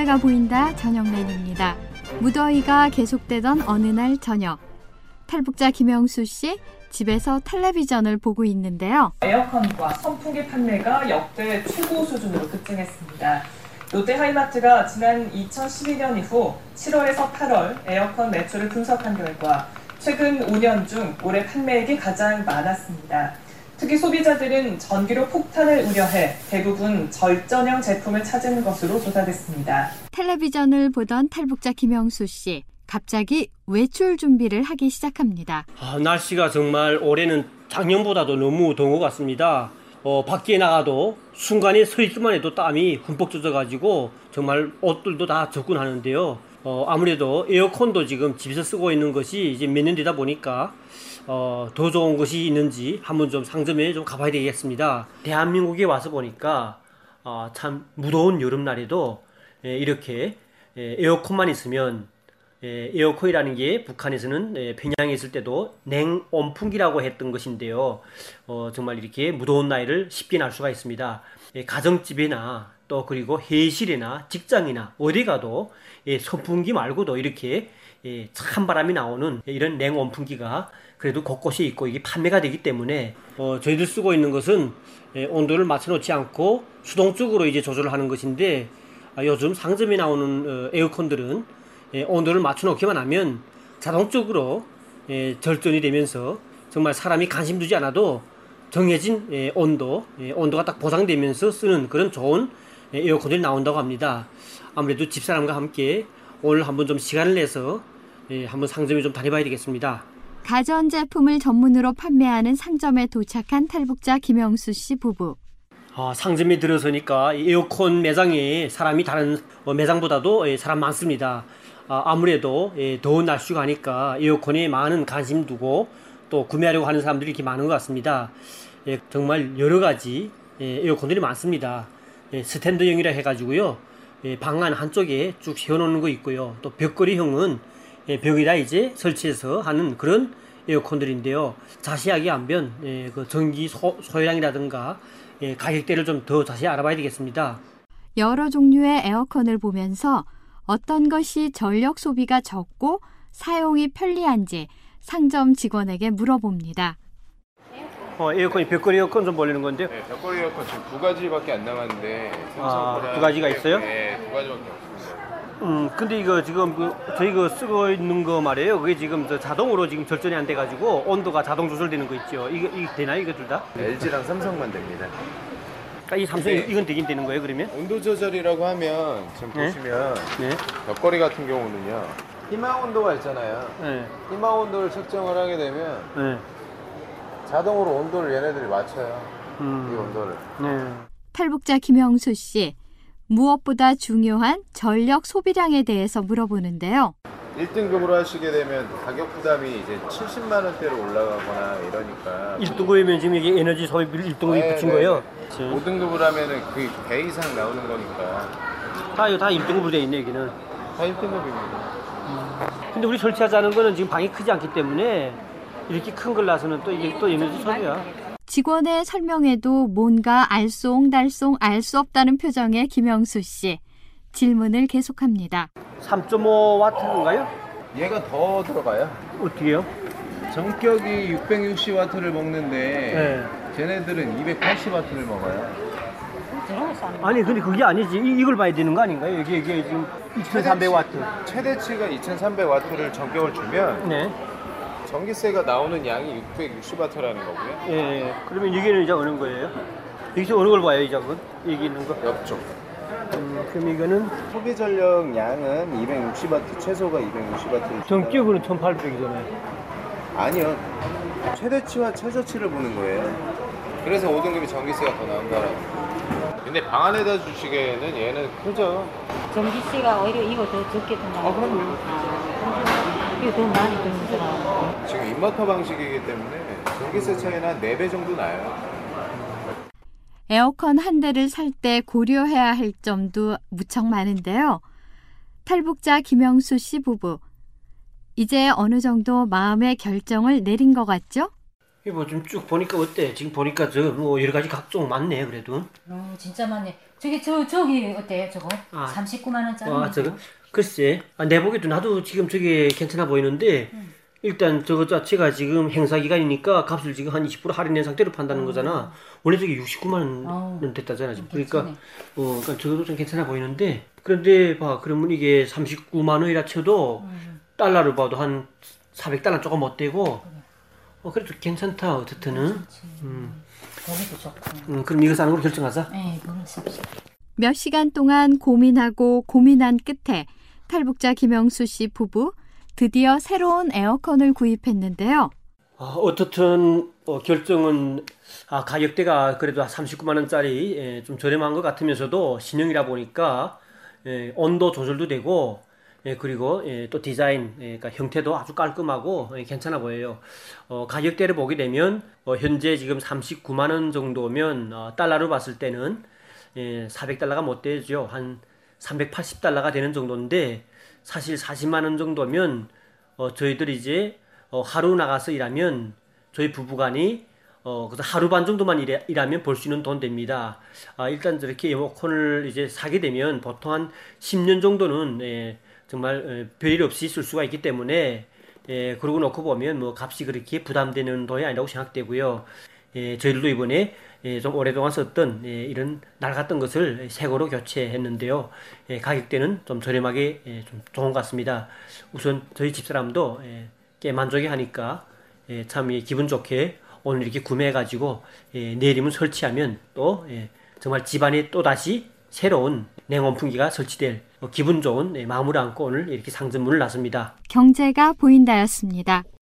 해가 보인다 저녁맨입니다. 무더위가 계속되던 어느 날 저녁, 탈북자 김영수 씨 집에서 텔레비전을 보고 있는데요. 에어컨과 선풍기 판매가 역대 최고 수준으로 급증했습니다. 롯데하이마트가 지난 2012년 이후 7월에서 8월 에어컨 매출을 분석한 결과 최근 5년 중 올해 판매액이 가장 많았습니다. 특히 소비자들은 전기료 폭탄을 우려해 대부분 절전형 제품을 찾은 것으로 조사됐습니다. 텔레비전을 보던 탈북자 김영수 씨, 갑자기 외출 준비를 하기 시작합니다. 날씨가 정말 올해는 작년보다도 너무 더운 것 같습니다. 밖에 나가도 순간에 서 있기만 해도 땀이 흠뻑 젖어가지고 정말 옷들도 다 접근하는데요. 아무래도 에어컨도 지금 집에서 쓰고 있는 것이 이제 몇 년 되다 보니까 더 좋은 것이 있는지 한번 좀 상점에 좀 가봐야 되겠습니다. 대한민국에 와서 보니까 참 무더운 여름날에도 이렇게 에어컨만 있으면, 에어컨이라는 게 북한에서는 평양에 있을 때도 냉온풍기라고 했던 것인데요. 정말 이렇게 무더운 날을 쉽게 날 수가 있습니다. 가정집이나 또 그리고 회의실이나 직장이나 어디 가도 선풍기 말고도 이렇게 찬바람이 나오는 이런 냉온풍기가 그래도 곳곳에 있고 이게 판매가 되기 때문에 저희들 쓰고 있는 것은 온도를 맞춰놓지 않고 수동적으로 이제 조절을 하는 것인데, 요즘 상점에 나오는 에어컨들은 온도를 맞춰놓기만 하면 자동적으로 절전이 되면서 정말 사람이 관심 두지 않아도 정해진 온도가 딱 보상되면서 쓰는 그런 좋은 에어컨들이 나온다고 합니다. 아무래도 집사람과 함께 오늘 한번 좀 시간을 내서 한번 상점에 좀 다녀봐야 되겠습니다. 가전제품을 전문으로 판매하는 상점에 도착한 탈북자 김영수 씨 부부. 상점에 들어서니까 에어컨 매장에 사람이 다른 매장보다도 사람 많습니다. 아무래도 더운 날씨가 하니까 에어컨에 많은 관심 두고 또 구매하려고 하는 사람들이 이렇게 많은 것 같습니다. 정말 여러 가지 에어컨들이 많습니다. 스탠드형이라 해가지고요, 방 안 한쪽에 쭉 세워놓는 거 있고요. 또 벽걸이형은 벽에다 이제 설치해서 하는 그런 에어컨들인데요. 자세하게 한번 그 전기 소요량이라든가 가격대를 좀 더 자세히 알아봐야 되겠습니다. 여러 종류의 에어컨을 보면서 어떤 것이 전력 소비가 적고 사용이 편리한지 상점 직원에게 물어봅니다. 에어컨이 벽걸이 에어컨 좀 보려는 건데요. 네, 벽걸이 에어컨 지금 2가지밖에 안 남았는데. 두 가지가 있어요? 네, 2가지밖에 없습니다. 근데 이거 지금 저희가 쓰고 있는 거 말이에요. 그게 지금 자동으로 지금 절전이 안 돼가지고 온도가 자동 조절되는 거 있죠. 이게 되나요, 이거 둘 다? LG랑 삼성만 됩니다. 이 삼성이 네. 이건 되긴 되는 거예요, 그러면? 온도 조절이라고 하면 지금 네? 보시면 네. 벽걸이 같은 경우는요, 희망 온도가 있잖아요. 네. 희망 온도를 측정을 하게 되면 네. 자동으로 온도를 얘네들이 맞춰요. 이 온도를. 네. 탈북자 김영수 씨, 무엇보다 중요한 전력 소비량에 대해서 물어보는데요. 1등급으로 하시게 되면 가격 부담이 이제 70만 원대로 올라가거나 이러니까. 1등급이면 지금 이게 에너지 소비를 1등급에 붙인 거예요? 5등급을 하면은 그 배 이상 나오는 거니까. 이거 다 1등급으로 돼 있네, 여기는. 다 1등급입니다. 근데 우리 설치하자는 거는 지금 방이 크지 않기 때문에 이렇게 큰 걸 놔서는 또 이게 또 에너지 소비야. 직원의 설명에도 뭔가 알쏭달쏭 알 수 없다는 표정의 김영수 씨. 질문을 계속합니다. 3.5W인가요? 얘가 더 들어가요. 어떻게요? 전격이 660W를 먹는데 네. 쟤네들은 280W를 먹어요. 아니 근데 그게 아니지. 이걸 봐야 되는 거 아닌가요? 이게 지금 2300W. 최대치가 2300W를 전격을 주면 네. 전기세가 나오는 양이 660W라는 거고요. 예. 그러면 여기는 이제 어느 거예요? 여기서 어느 걸 봐요, 이 작은? 여기 있는 거? 옆쪽. 그럼 이거는 소비 전력 양은 260W, 최소가 260W. 전격으로는 1800이잖아요. 아니요. 최대치와 최저치를 보는 거예요. 그래서 5등급이 전기세가 더 나온다라는 거예요. 근데 방 안에다 주시기에는 얘는 크죠. 전기세가 오히려 이거 더 적게 든다. 그럼요. 이거 더 많이 드는 사람. 지금 인버터 방식이기 때문에 전기세 차이는 한 4배 정도 나요. 에어컨 한 대를 살 때 고려해야 할 점도 무척 많은데요. 탈북자 김영수 씨 부부. 이제 어느 정도 마음의 결정을 내린 것 같죠? 이거 좀 쭉 보니까 어때? 지금 보니까 여러 가지 각종 많네, 그래도. 진짜 많네. 저기 어때요, 저거? 아. 39만 원짜리. 저거 글쎄, 내 보기에도 나도 지금 저게 괜찮아 보이는데 일단 저거 자체가 지금 행사 기간이니까 값을 지금 한 20% 할인된 상태로 판다는 거잖아. 원래 저게 69만 원 됐다잖아 지금. 그러니까 그러니까 저것도 좀 괜찮아 보이는데 그런데 봐, 그러면 이게 39만 원이라 쳐도 달러로 봐도 한 400달러 조금 못 되고 그래도 괜찮다 어쨌든은. 거기도 좋고. 그럼 이거 사는 걸로 결정하자. 네, 그걸 삽시다. 몇 시간 동안 고민하고 고민한 끝에 탈북자 김영수 씨 부부 드디어 새로운 에어컨을 구입했는데요. 어떻든 결정은 가격대가 그래도 39만 원짜리 좀 저렴한 것 같으면서도 신형이라 보니까 온도 조절도 되고 그리고 또 디자인 그러니까 형태도 아주 깔끔하고 괜찮아 보여요. 가격대를 보게 되면 현재 지금 39만 원 정도면 달러로 봤을 때는 400달러가 못 되죠. 한 380달러가 되는 정도인데 사실 40만 원 정도면 저희들이 이제 하루 나가서 일하면 저희 부부간이 그래서 하루 반 정도만 일하면 벌 수 있는 돈 됩니다. 일단 저렇게 에어컨을 이제 사게 되면 보통 한 10년 정도는 정말 별일 없이 쓸 수가 있기 때문에 그러고 놓고 보면 뭐 값이 그렇게 부담되는 돈이 아니라고 생각되고요. 저희들도 이번에 좀 오랫동안 썼던 이런 낡았던 것을 새 거로 교체했는데요. 가격대는 좀 저렴하게 좀 좋은 것 같습니다. 우선 저희 집사람도 꽤 만족해 하니까 참 기분 좋게 오늘 이렇게 구매해가지고 내일이면 설치하면 또 정말 집안에 또다시 새로운 냉온풍기가 설치될 기분 좋은 마음을 안고 오늘 이렇게 상점문을 나섭니다. 경제가 보인다였습니다.